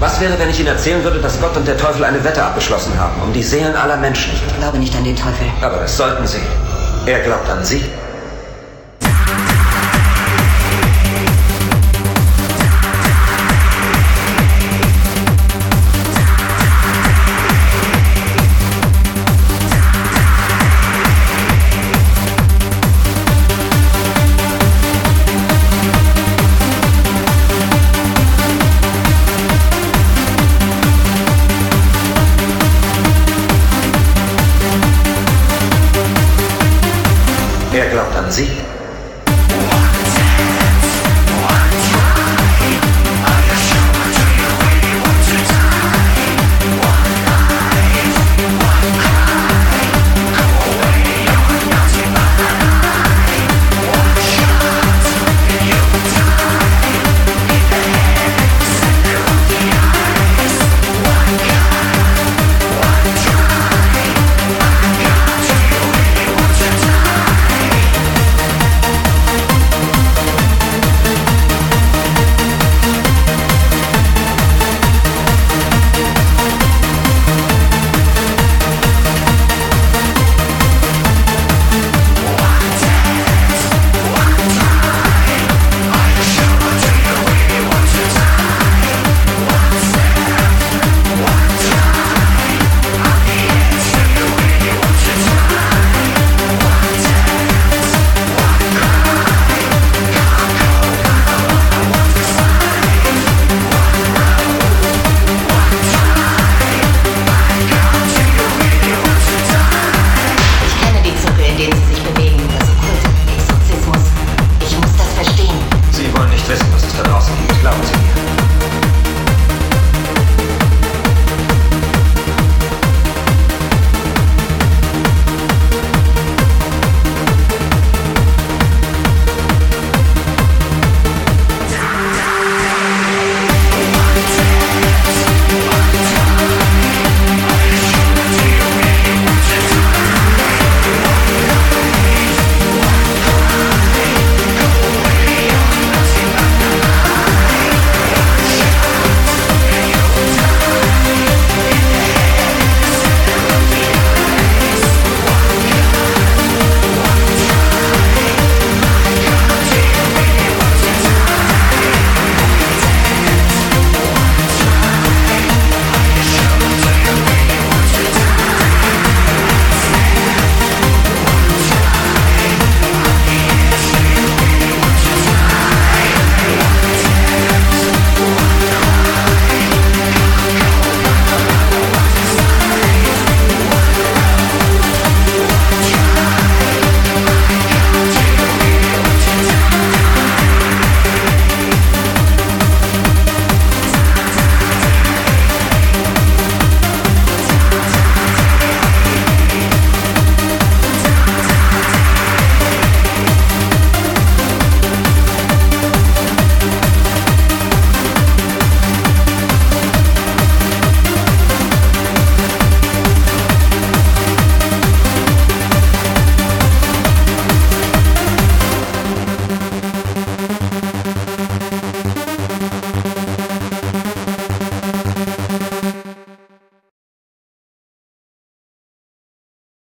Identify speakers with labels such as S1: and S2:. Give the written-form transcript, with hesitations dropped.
S1: Was wäre, wenn ich Ihnen erzählen würde, dass Gott und der Teufel eine Wette abgeschlossen haben, um die Seelen aller Menschen?
S2: Ich glaube nicht an den Teufel.
S1: Aber das sollten Sie. Er glaubt an Sie. Er glaubt an Sie.